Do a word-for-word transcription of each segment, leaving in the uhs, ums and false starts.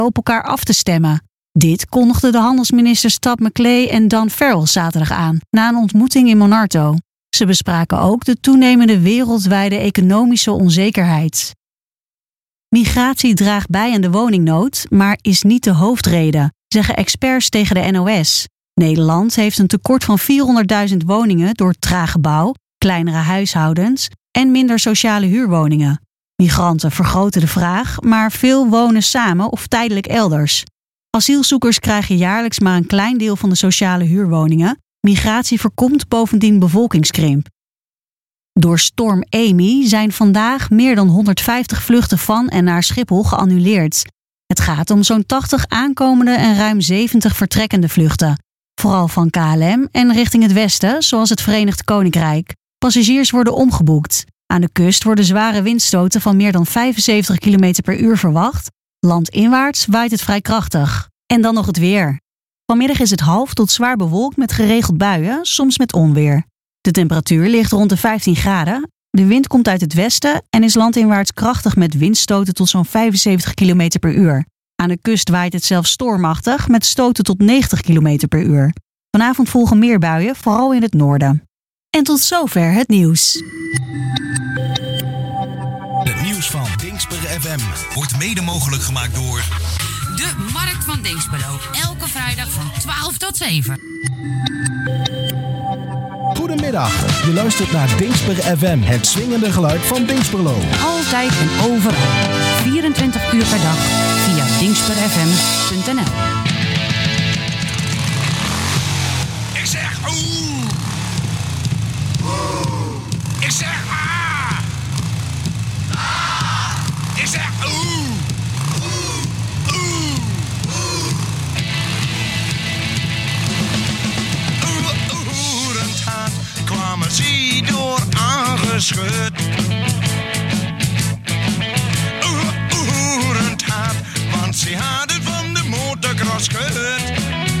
op elkaar af te stemmen. Dit kondigden de handelsministers Todd McClay en Dan Farrell zaterdag aan, na een ontmoeting in Monarto. Ze bespraken ook de toenemende wereldwijde economische onzekerheid. Migratie draagt bij aan de woningnood, maar is niet de hoofdreden, zeggen experts tegen de N O S. Nederland heeft een tekort van vierhonderdduizend woningen door trage bouw, kleinere huishoudens en minder sociale huurwoningen. Migranten vergroten de vraag, maar veel wonen samen of tijdelijk elders. Asielzoekers krijgen jaarlijks maar een klein deel van de sociale huurwoningen. Migratie voorkomt bovendien bevolkingskrimp. Door storm Amy zijn vandaag meer dan honderdvijftig vluchten van en naar Schiphol geannuleerd. Het gaat om zo'n tachtig aankomende en ruim zeventig vertrekkende vluchten. Vooral van K L M en richting het westen, zoals het Verenigd Koninkrijk. Passagiers worden omgeboekt. Aan de kust worden zware windstoten van meer dan vijfenzeventig kilometer per uur verwacht. Landinwaarts waait het vrij krachtig. En dan nog het weer. Vanmiddag is het half tot zwaar bewolkt met geregeld buien, soms met onweer. De temperatuur ligt rond de vijftien graden. De wind komt uit het westen en is landinwaarts krachtig met windstoten tot zo'n vijfenzeventig kilometer per uur. Aan de kust waait het zelfs stormachtig met stoten tot negentig kilometer per uur. Vanavond volgen meer buien, vooral in het noorden. En tot zover het nieuws. Het nieuws van Dingsper F M wordt mede mogelijk gemaakt door de Markt van Dinxperlo. Elke vrijdag van twaalf tot zeven. Goedemiddag, je luistert naar Dingsper F M, het swingende geluid van Dinxperlo. Altijd en overal, vierentwintig uur per dag, via dingsper f m punt n l. Ik zeg oeh. Oeh. Ik zeg ah. Ah. Ik zeg oeh. Oeh. Oeh. Oeh. Oerend kwamen ze door aangeschud. Oerend hard, want ze hadden van de motocross gehut.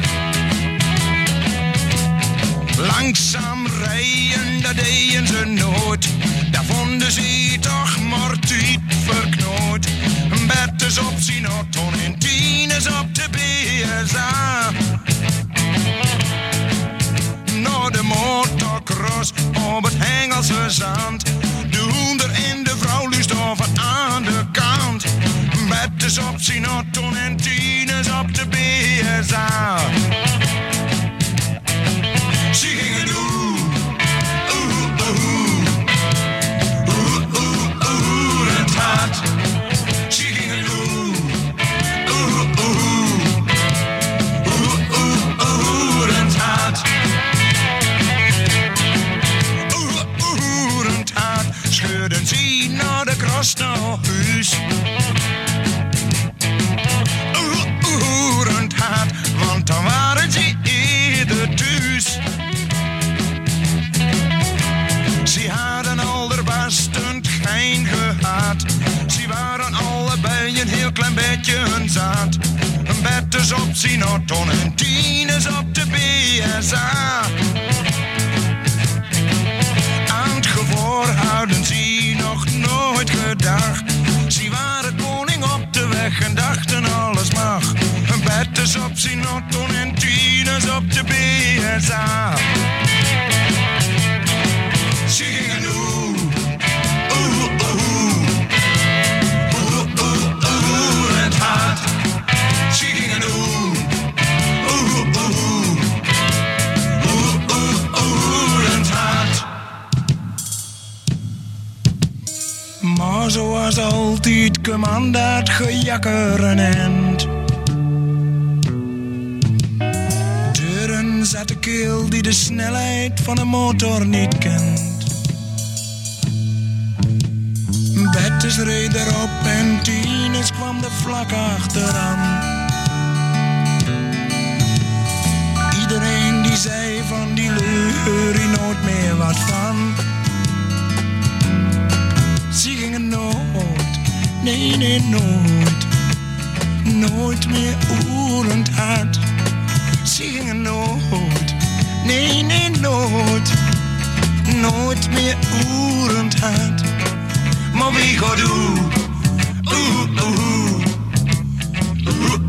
Langzaam rijden, dat deden ze nooit. Daar vonden ze toch maar tijd verknoot. Betters op zijn auto en tieners op de B S A. Naar de motocross op het Hengelse zand. De hoender en de vrouw lustoven aan de kant. Betters op zijn auto en tieners op de B S A. Ze gingen doen, oeh, oeh, oeh, oeh, oeh, het hart. Ze gingen doen, oeh, oeh, oeh, oeh, oeh, het hart. Oeh, oeh, het hart. Scheurden ze naar de kras naar huis. Oeh, oeh, het hart. Want dan waren ze eerder thuis. Ze hadden allerbest een gein gehad. Ze waren allebei een heel klein beetje hun zaad. Een betters op zijn auto en tieners op de B S A. Aan het gevoor hadden ze nog nooit gedacht. Ze waren koning op de weg en dachten alles mag. Een betters op zijn auto en tieners op de B S A. Ze gingen doen, oeh, oeh, oeh, oeh, oeh, het hart. Ze gingen doen, oeh, oeh, oeh, oeh, oeh, het hart. Maar zoals altijd kwam dat gejakker een eind. Deuren zat de keel die de snelheid van een motor niet kent. Betters reed erop en tieners kwam er vlak achteraan. Iedereen die zei van die leur hier nooit meer wat van. Ze gingen nooit, nee nee nooit, nooit meer oerend hard. Ze gingen nooit, nee nee nooit, nooit meer oerend hard. Maar wie gaat doen? Oeh, oeh, oeh,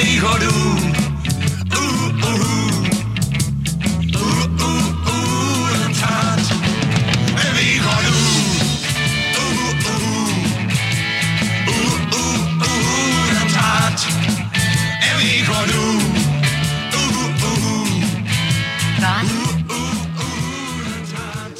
wie gaat doen? Oeh, oeh, oeh. Oeh, oeh, oeh, het gaat. En wie gaat doen? Oeh, oeh, oeh. Oeh, oeh, oeh, het gaat. En wie gaat doen? Oeh, oeh, Wat? oeh, oeh, het gaat.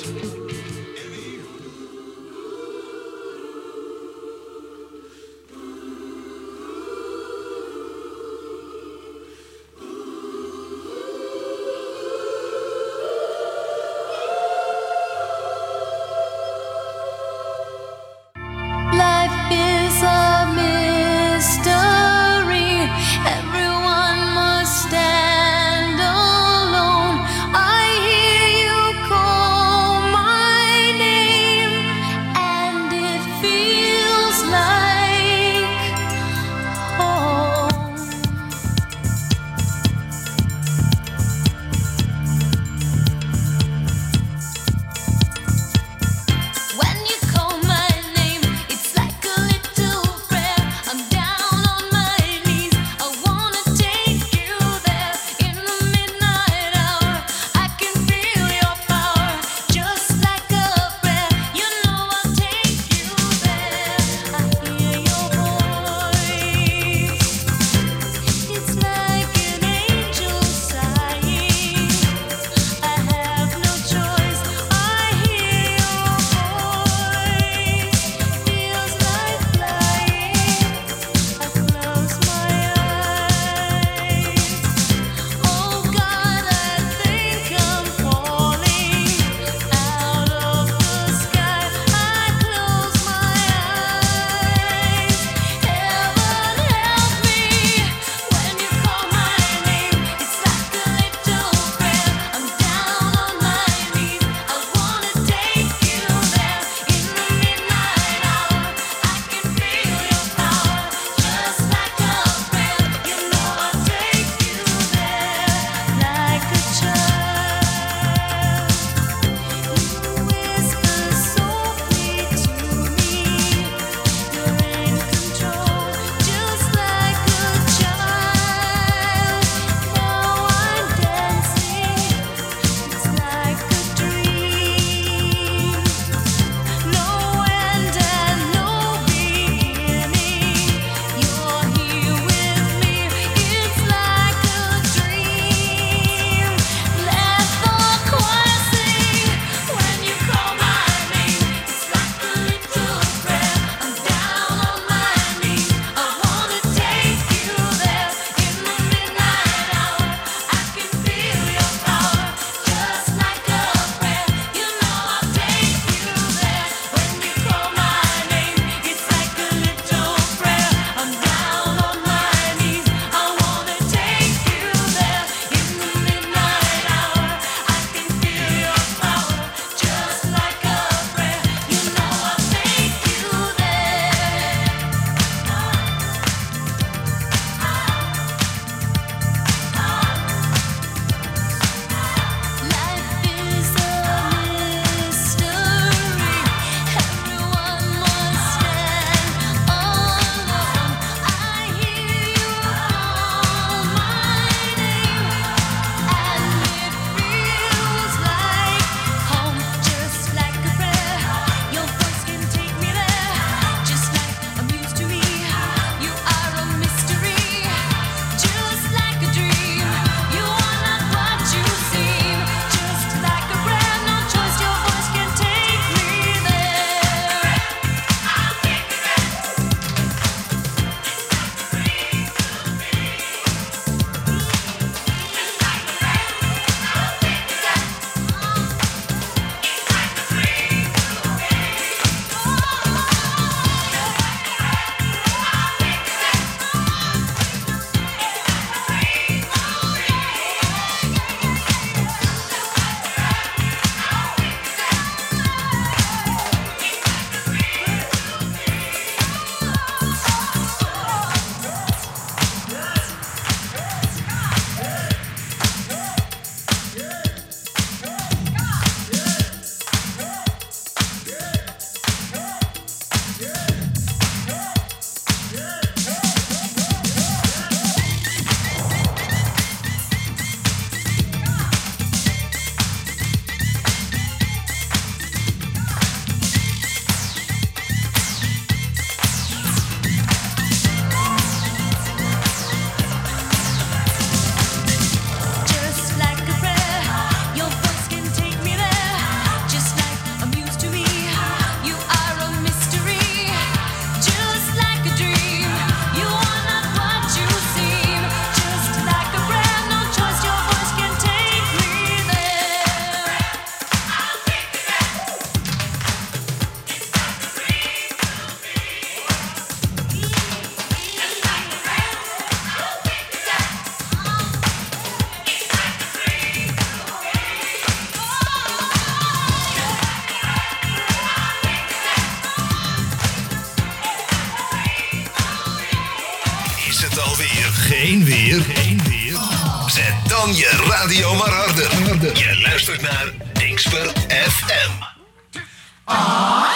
Is het alweer geen weer? Geen weer? Zet dan je radio maar harder. Je luistert naar Dingsper F M. Ah.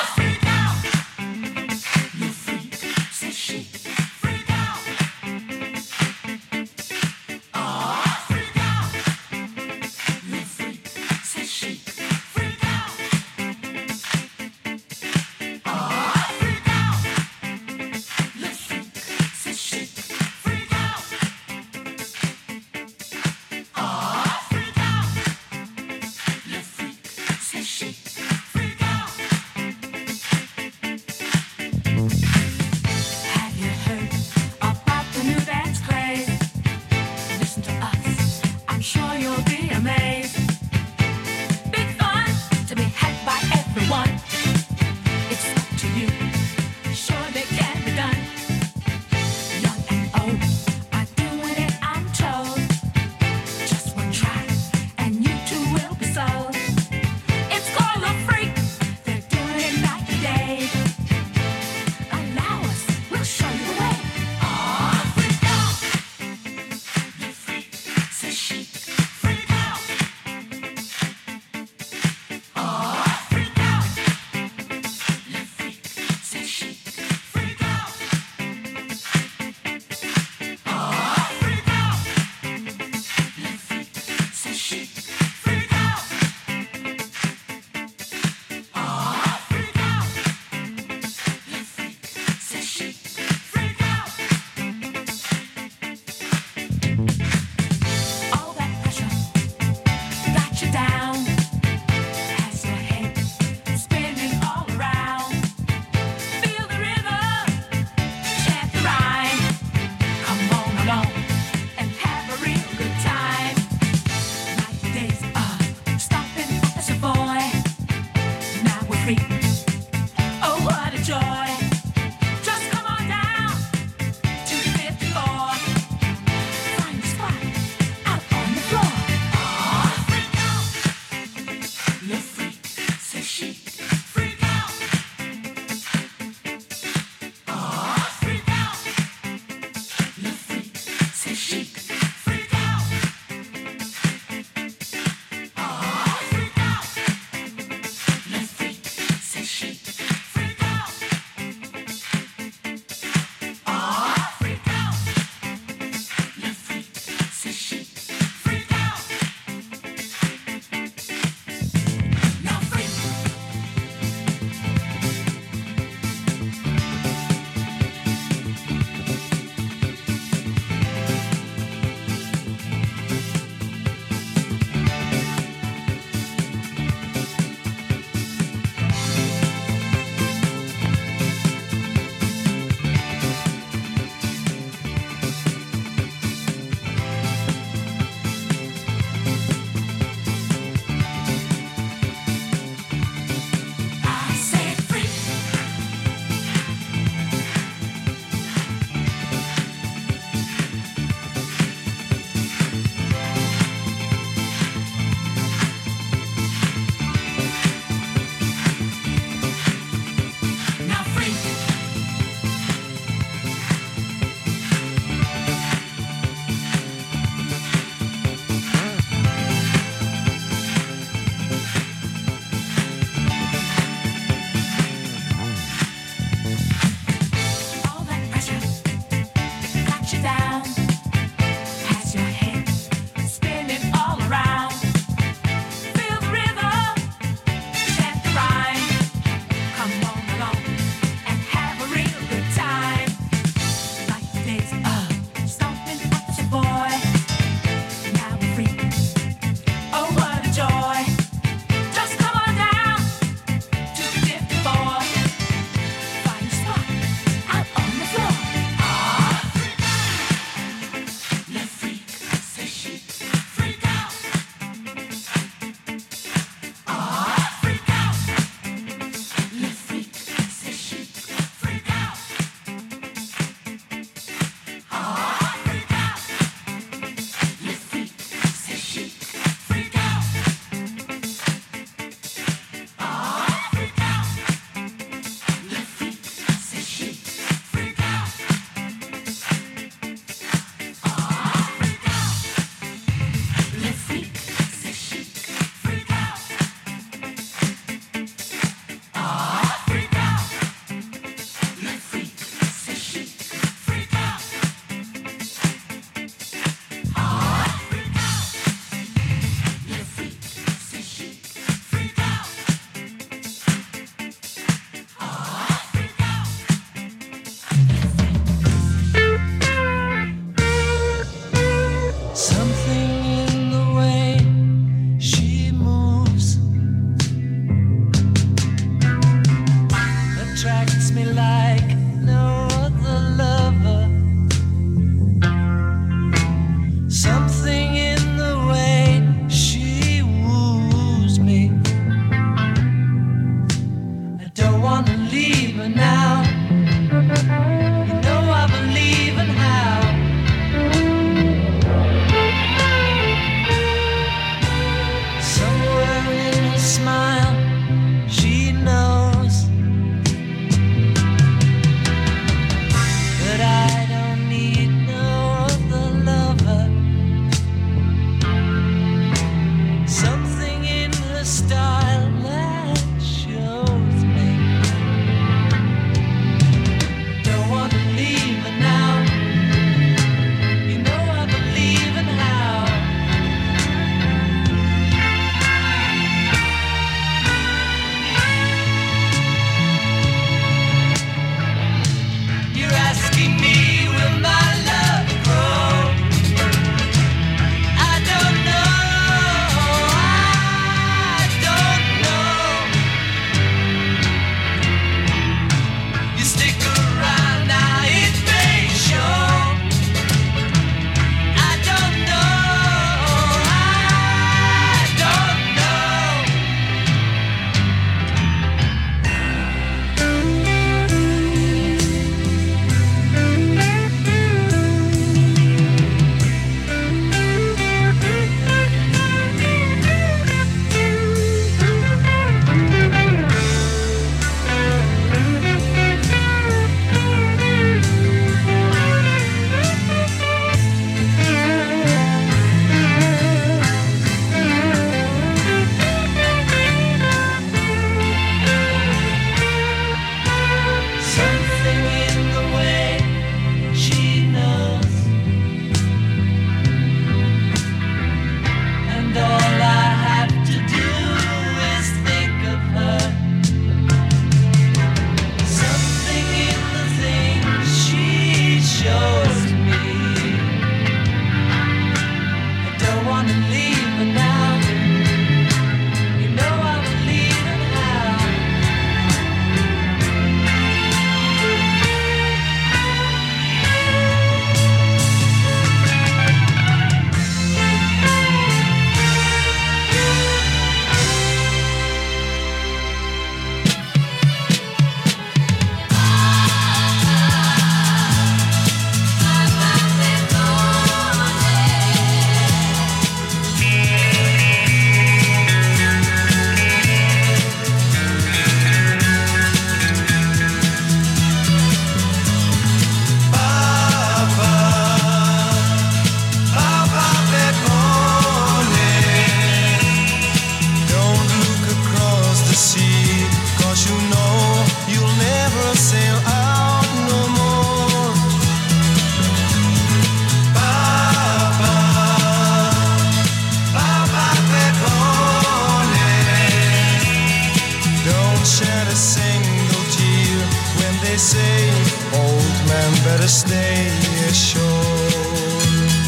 better stay ashore.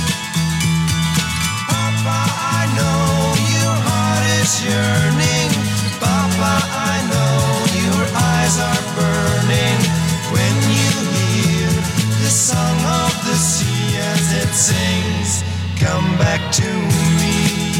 Papa, I know your heart is yearning. Papa, I know your eyes are burning when you hear the song of the sea as it sings, come back to me.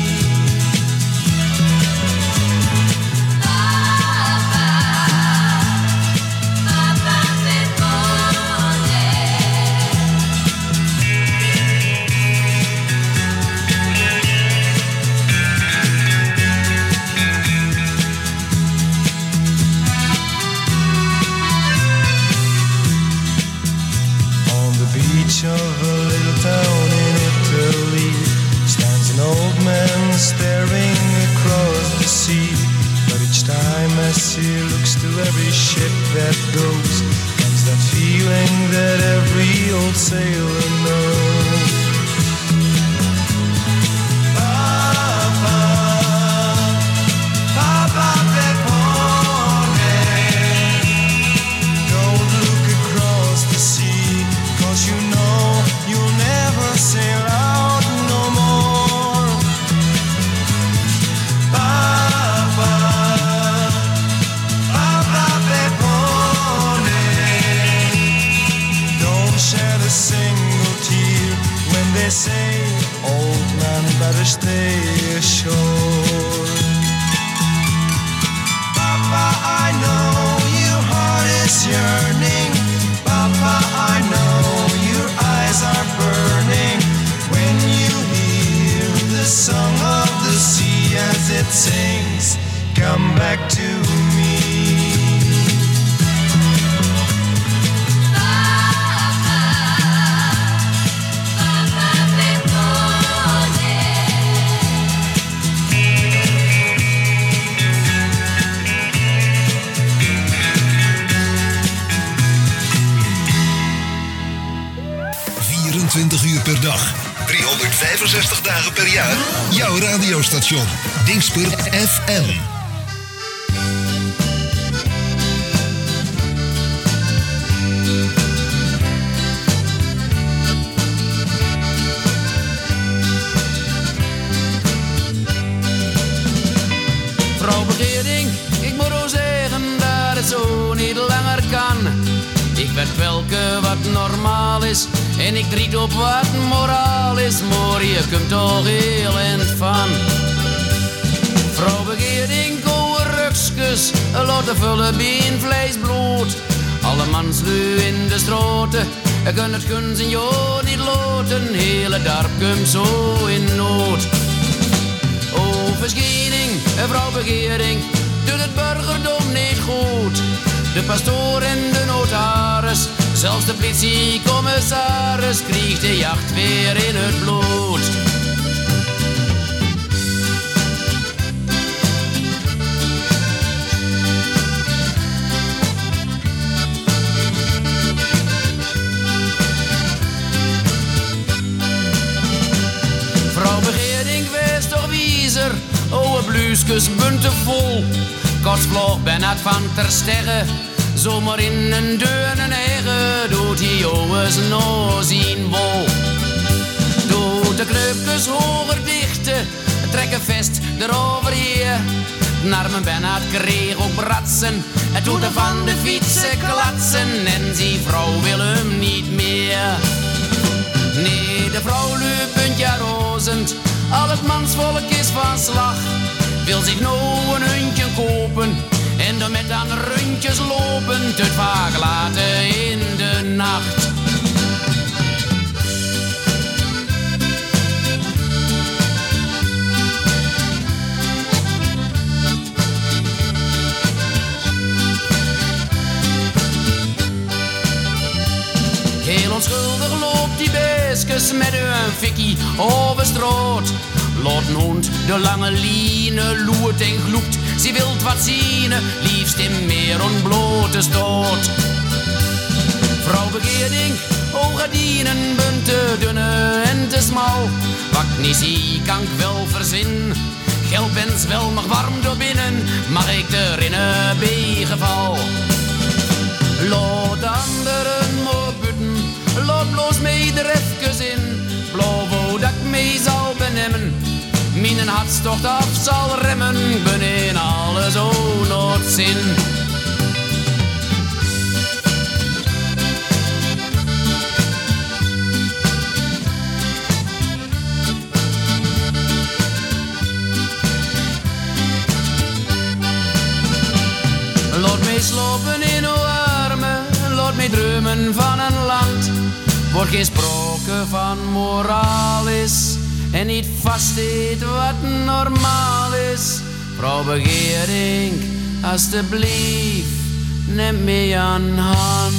Of a little town in Italy stands an old man staring across the sea. But each time as he looks to every ship that goes, comes that feeling that every old sailor knows. Papa, Papa Peppone, don't look across the sea, 'cause you know you'll never sail out no more. Papa, Papa Peppone, don't shed a single tear when they say, old man, better stay ashore. Papa, I know your heart is yearning. Papa, I know your eyes are burning when you hear the song of the sea as it sings, come back to me. vierentwintig uur per dag, driehonderdvijfenzestig dagen per jaar. Jouw radiostation, Dingsper F M. Vrouw Begering, ik moet ook zeggen dat het zo niet langer kan. Ik weet welke wat normaal is en ik driet op wat moraal is, maar je kunt toch heel eind van. Vrouw Begering, ouwe rukskus, laten vullen bien vlees bloed. Alle manslui in de stroten, ik kan het kun zijn joh niet loten. Hele dorp komt zo in nood. O verschiening, vrouw Begering, doet het burgerdom niet goed. De pastoor en de notaris, zelfs de politiecommissaris, kreeg de jacht weer in het bloed. Vrouw Begering, wees toch wiezer, ouwe bluuskus bunte vol. Kotsvlog ben het van ter sterren, zomaar in een deur en een hegge, doet die jongens nog zien wol. Doet de kneupjes hoger dichten, trekken vest erover hier. Naar mijn ben het kreeg ook bratsen, het doet er van de fietsen klatsen en die vrouw wil hem niet meer. Nee, de vrouw loopt ja rozend, al het mansvolk is van slag. Wil zich nou een hondje kopen en dan met aan rundjes lopen, te vaak laten in de nacht. Heel onschuldig loopt die beestjes met een fikkie over straat. Laat een hond de lange line loert en gloept. Ze wilt wat zien, liefst in meer ontblote stoot. Vrouw Begering, ogen dienen, bunt te dunne en te smal. Wat niet zie, kan ik wel verzinnen. Geld bens wel nog warm door binnen, mag ik erin bij geval. Laat anderen maar butten, hartstocht af zal remmen, ik ben in alles onnoordzin. Laat mij slopen in uw armen, laat mij dromen van een land. Wordt geen sprake van moraal is en niet vaststaat wat normaal is. Vrouw Begering, alstublieft, neem mij aan hand.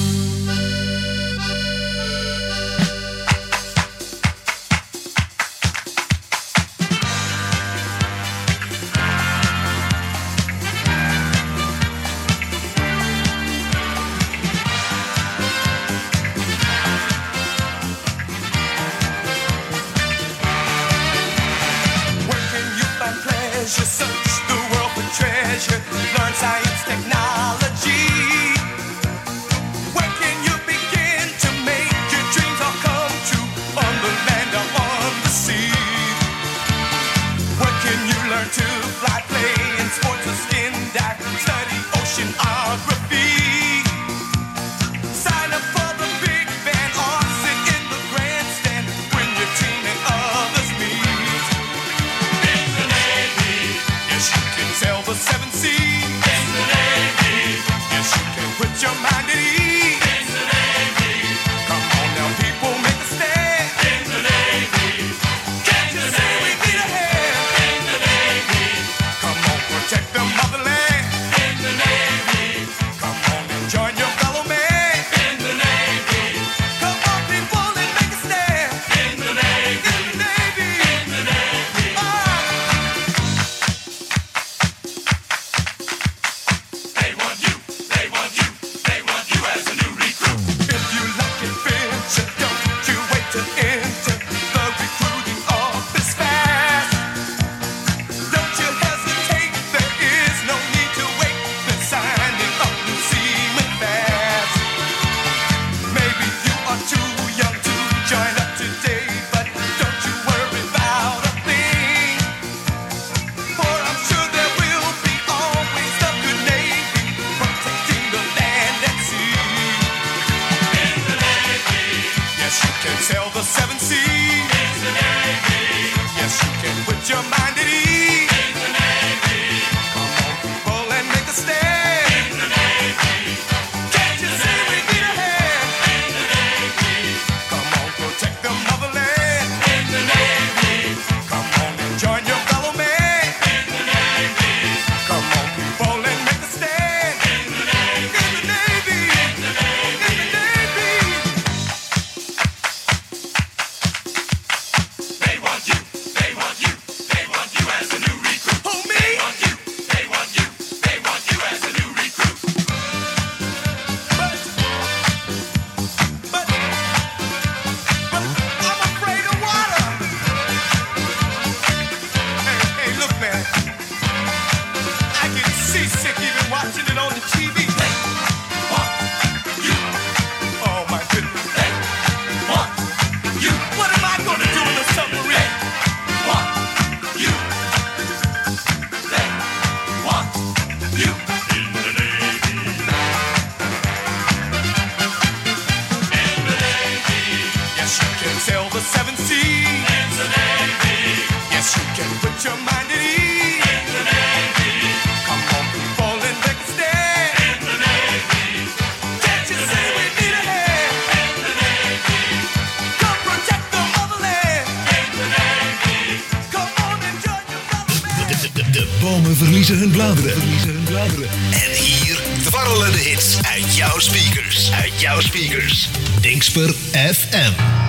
verliezen hun bladeren. Verliezen hun bladeren. En hier dwarrelen de hits uit jouw speakers. Uit jouw speakers. Dingsper F M.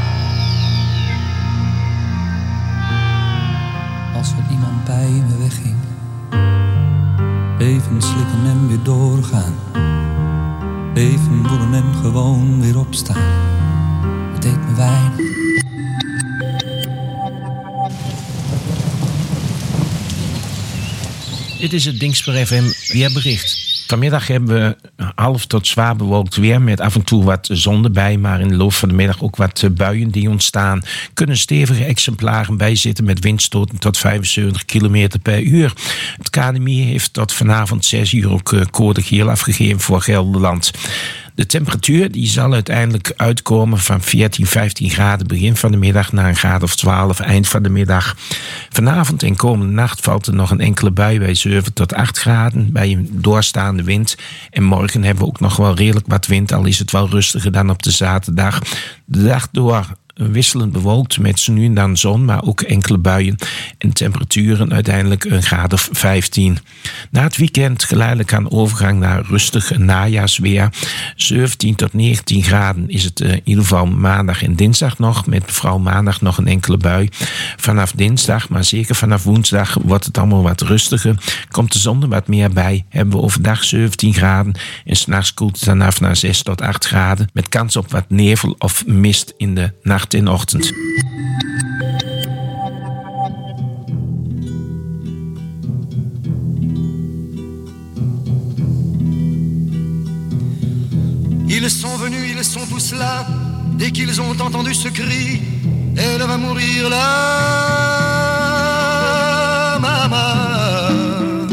Als er iemand bij me wegging, even slikken en weer doorgaan. Even voelen en gewoon weer opstaan. Het deed me weinig. Dit is het Dingsper F M weerbericht. Vanmiddag hebben we half tot zwaar bewolkt weer met af en toe wat zon erbij. Maar in de loop van de middag ook wat buien die ontstaan. Kunnen stevige exemplaren bijzitten met windstoten tot vijfenzeventig kilometer per uur. Het K N M I heeft tot vanavond zes uur ook code geel afgegeven voor Gelderland. De temperatuur die zal uiteindelijk uitkomen van veertien, vijftien graden begin van de middag naar een graad of twaalf eind van de middag. Vanavond en komende nacht valt er nog een enkele bui bij zeven tot acht graden bij een doorstaande wind. En morgen hebben we ook nog wel redelijk wat wind, al is het wel rustiger dan op de zaterdag. De dag door wisselend bewolkt met zo nu en dan zon, maar ook enkele buien. En temperaturen uiteindelijk een graad of vijftien. Na het weekend geleidelijk aan overgang naar rustig najaarsweer. zeventien tot negentien graden is het in ieder geval maandag en dinsdag nog. Met vooral maandag nog een enkele bui. Vanaf dinsdag, maar zeker vanaf woensdag wordt het allemaal wat rustiger. Komt de zon er wat meer bij. Hebben we overdag zeventien graden. En 's nachts koelt het dan af naar zes tot acht graden. Met kans op wat nevel of mist in de nacht en ochtend. Ils sont venus, ils sont tous là. Dès qu'ils ont entendu ce cri, elle va mourir là, maman.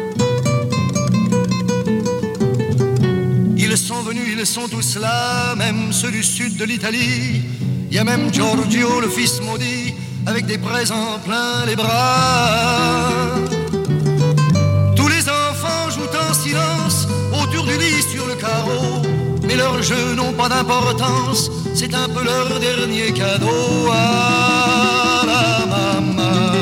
Ils sont venus, ils sont tous là, même ceux du sud de l'Italie. Il y a même Giorgio, le fils maudit, avec des présents plein les bras. Tous les enfants jouent en silence autour du lit sur le carreau. Mais leurs jeux n'ont pas d'importance, c'est un peu leur dernier cadeau à la maman.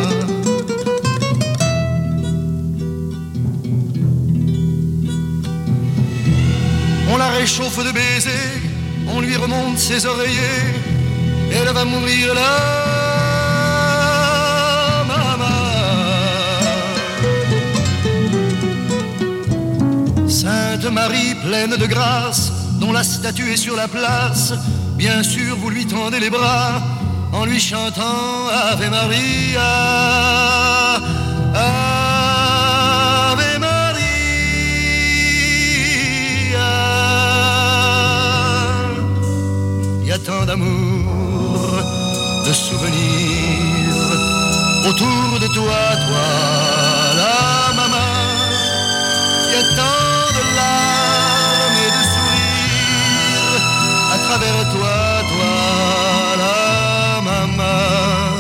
On la réchauffe de baisers, on lui remonte ses oreillers, elle va mourir là, maman. Sainte Marie pleine de grâce, dont la statue est sur la place, bien sûr vous lui tendez les bras en lui chantant Ave Maria, Ave Maria. Il y a tant d'amour, de souvenirs autour de toi, toi, la maman. Il y a tant de larmes et de sourires à travers toi, toi, la maman.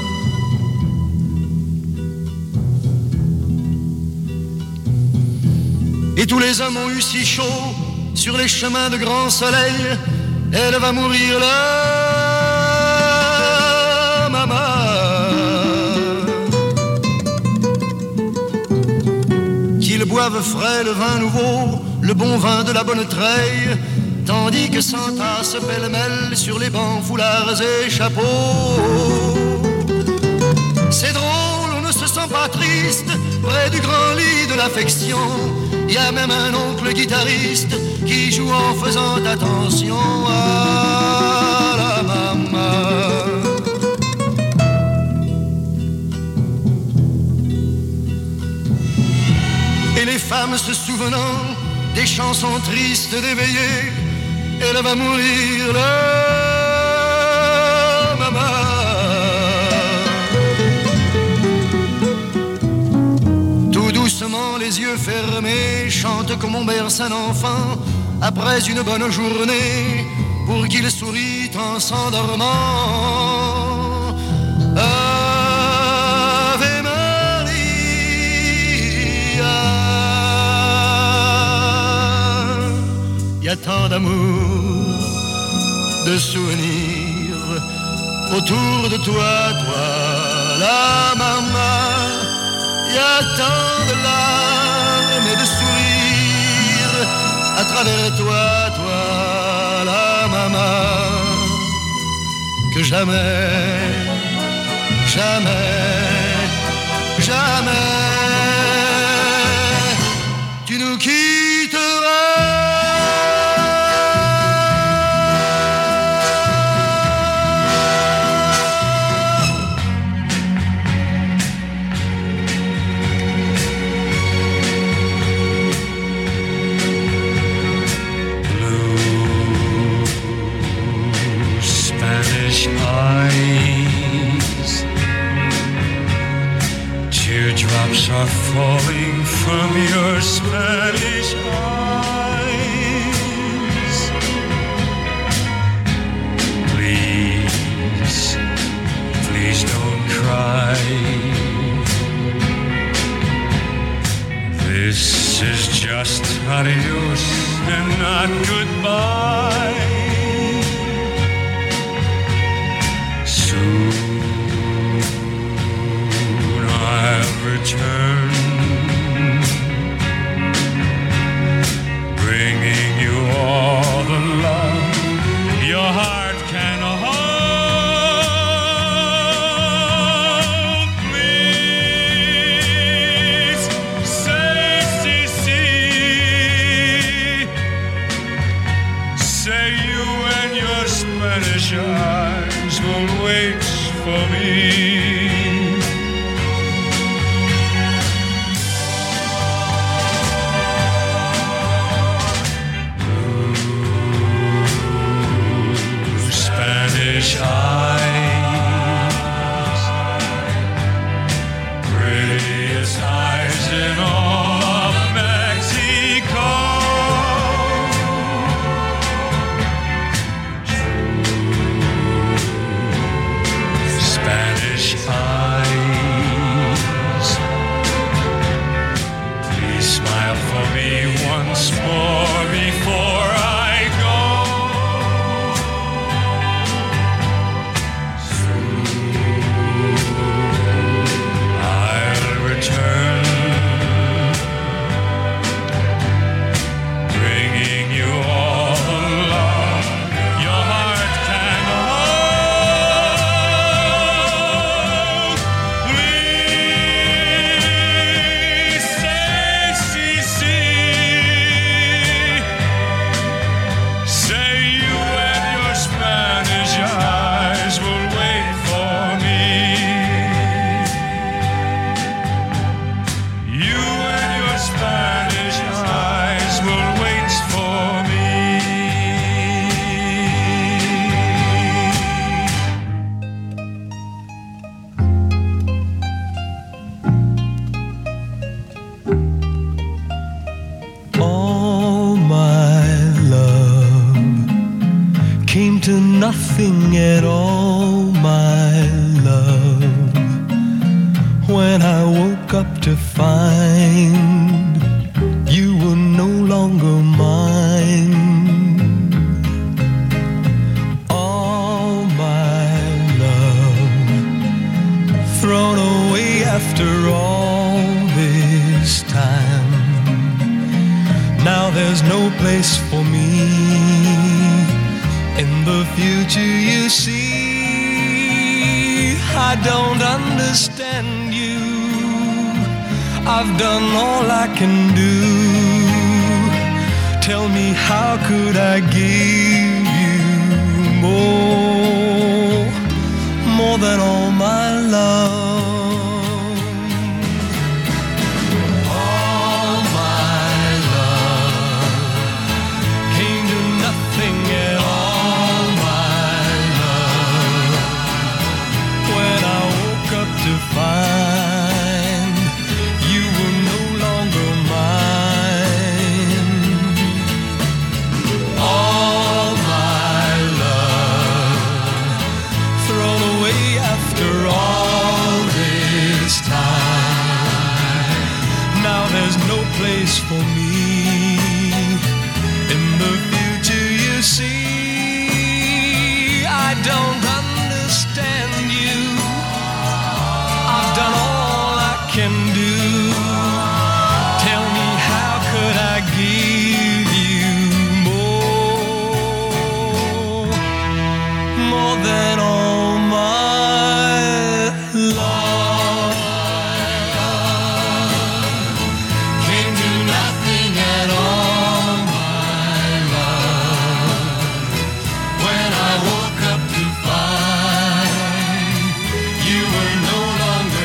Et tous les hommes ont eu si chaud sur les chemins de grand soleil, elle va mourir là, maman. Qu'ils boivent frais le vin nouveau, le bon vin de la bonne treille, tandis que s'entassent pêle-mêle sur les bancs, foulards et chapeaux. C'est drôle, on ne se sent pas triste près du grand lit de l'affection. Il y a même un oncle guitariste qui joue en faisant attention à la maman. Et les femmes se souvenant des chansons tristes d'éveillés, elle va mourir là, maman. Tout doucement, les yeux fermés, chante comme on berce un enfant après une bonne journée, pour qu'il sourit en s'endormant. Ave Maria. Il y a tant d'amour, de souvenirs autour de toi, toi, la maman. Il y a tant de larmes et de sourires à travers toi, toi, la maman, que jamais, jamais, jamais tu nous quitteras. Spanish eyes. Teardrops are falling from your Spanish eyes. Please, please don't cry. This is just adios and not goodbye. Soon I'll return, bringing you all the love your heart can hold. Please say, si, si. Say you and your Spanish eyes will wait for me. Spanish eyes, prettiest eyes in all of Mexico. Spanish eyes, please smile for me once more before I go. Return, bringing you all the love your heart can hold. Please say, si, si. Say you and your Spanish eyes will wait for me. You and your Spanish eyes will wait for me. All my love came to nothing at all, my love, when I woke up to find you were no longer mine. All my love thrown away after all this time. Now there's no place for me in the future, you see. I don't understand you. I've done all I can do. Tell me, how could I give you more, more than all my love? All my love came to nothing at all, my love, when I woke up to find you were no longer mine. All my love thrown away after all this time. Now there's no place for me in the future, you see. I don't understand you. I've done all I can do. Tell me, how could I give you more, more than all my love? Came to nothing at all, my love, when I woke up to find you were no longer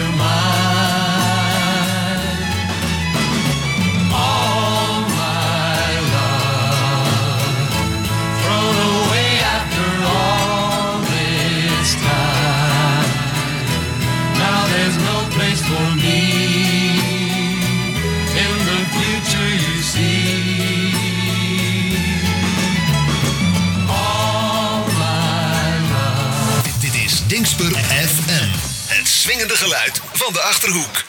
mine. All my love thrown away after all this Dingsper F M. Het swingende geluid van de Achterhoek.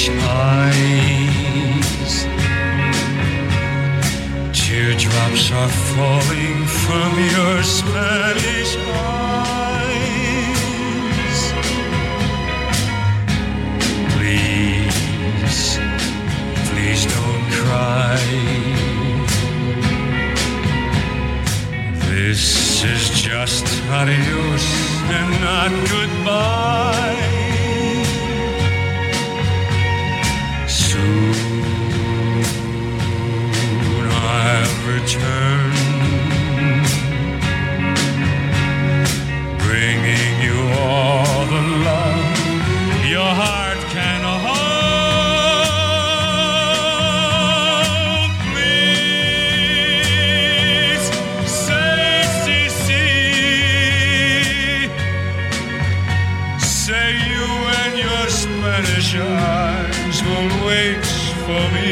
Spanish eyes. Teardrops are falling from your Spanish eyes. Please, please don't cry. This is just adios and not goodbye. Soon I'll return, bringing you all the love your heart can hold. Please say, si, si. Say you and your Spanish eyes will wait for me.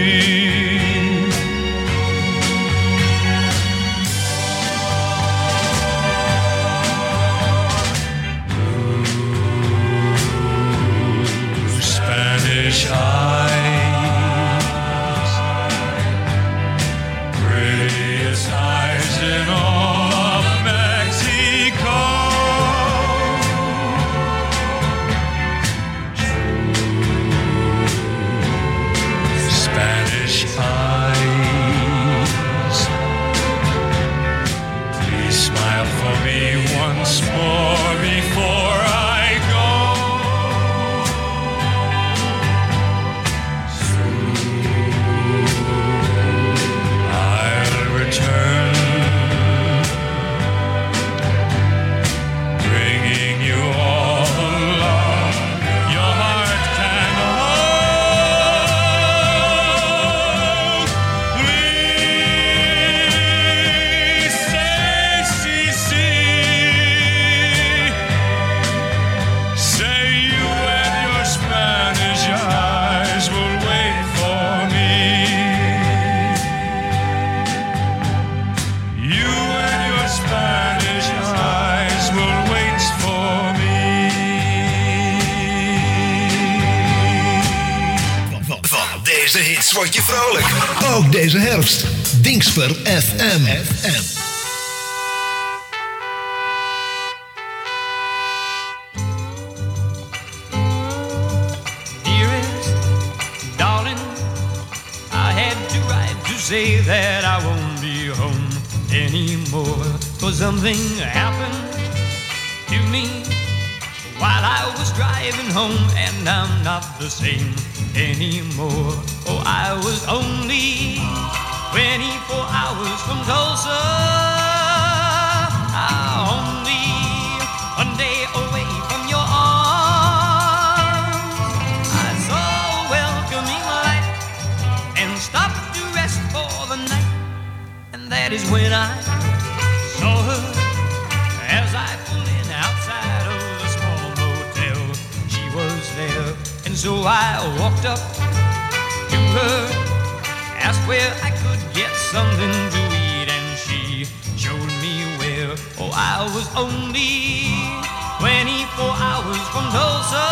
Spanish eyes, prettiest eyes in all of Mexico. Spanish eyes, please smile for me once more before I go. Return, bringing you all the love your heart can hold. Please say, si, si. Say you and your Spanish eyes will wait for me. You and your Spanish eyes will wait for me. Van, van deze hits word je vrolijk. Ook deze herfst. Dingsper F M. F M. Dearest, darling, I had to write to say that I won't be home anymore. For something happened to me while I was driving home, and I'm not the same anymore. Oh, I was only twenty-four hours from Tulsa. Ah, only one day away from your arms. I saw a welcoming light and stopped to rest for the night. And that is when I saw her as I pulled in outside of the small motel. She was there, and so I walked up to her, asked where I could get something to eat, and she showed me where. Oh, I was only twenty-four hours from Tulsa.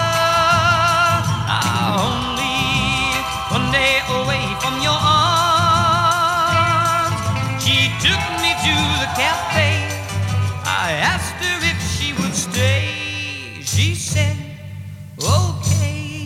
Ah, only one day away from your arms. She took me to the cafe. I asked her if she would stay. She said, okay.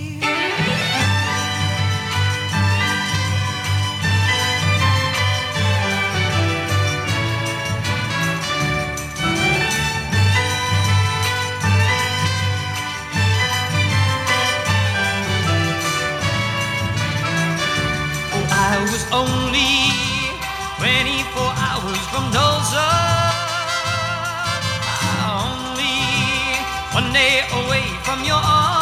I was only twenty-four hours from Tulsa. Only one day away from your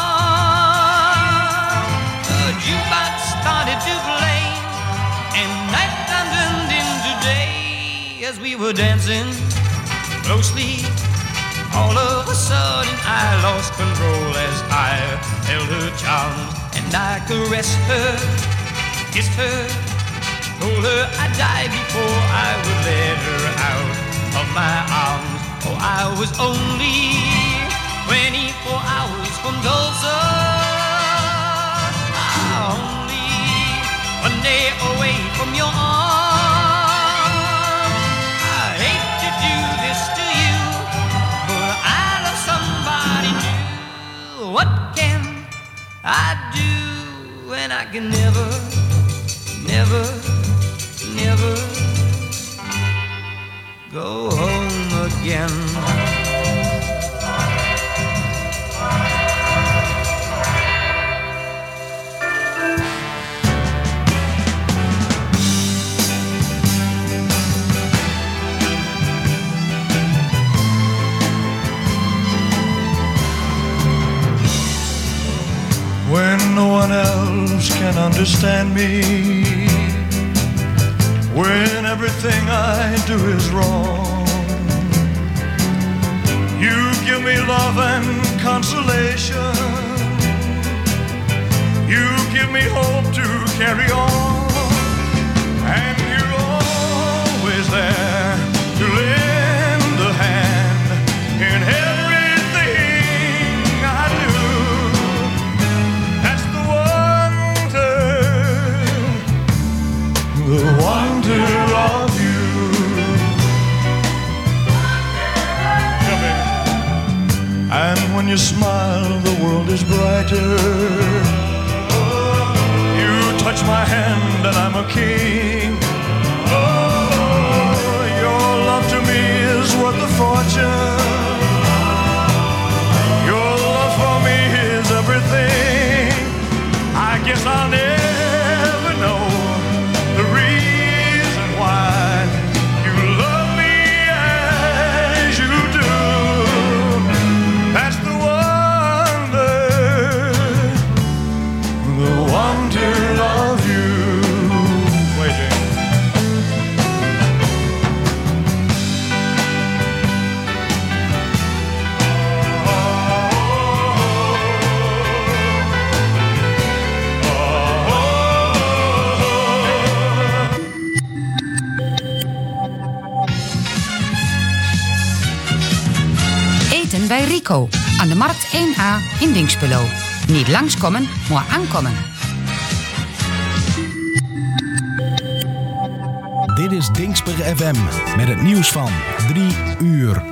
arms. The jukebox started to play, and nighttime turned into day. As we were dancing closely, all of a sudden I lost control as I held her charms, and I caressed her, kissed her, told her I'd die before I would let her out of my arms. Oh, I was only twenty-four hours from Tulsa. can never, never, never go home again. When no one else can understand me, when everything I do is wrong, you give me love and consolation, you give me hope to carry on, and you're always there to lend a hand in everything I do. That's the wonder, the wonder of you. And when you smile, the world is brighter. You touch my hand and I'm a king. Oh, your love to me is worth a fortune. Your love for me is everything. I guess I'll never know the reason why you love me as you do. That's the wonder, the wonder of you. Wait, Jane. Eten bij Rico aan de Markt één A in Dinxperlo. Niet langskomen, maar aankomen. Dit is Dinxper F M met het nieuws van drie uur.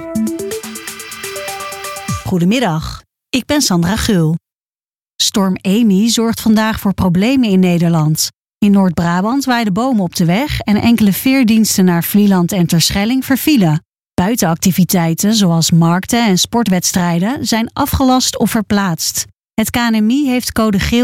Goedemiddag, ik ben Sandra Geul. Storm Amy zorgt vandaag voor problemen in Nederland. In Noord-Brabant waaiden bomen op de weg en enkele veerdiensten naar Vlieland en Terschelling vervielen. Buitenactiviteiten zoals markten en sportwedstrijden zijn afgelast of verplaatst. Het K N M I heeft code geel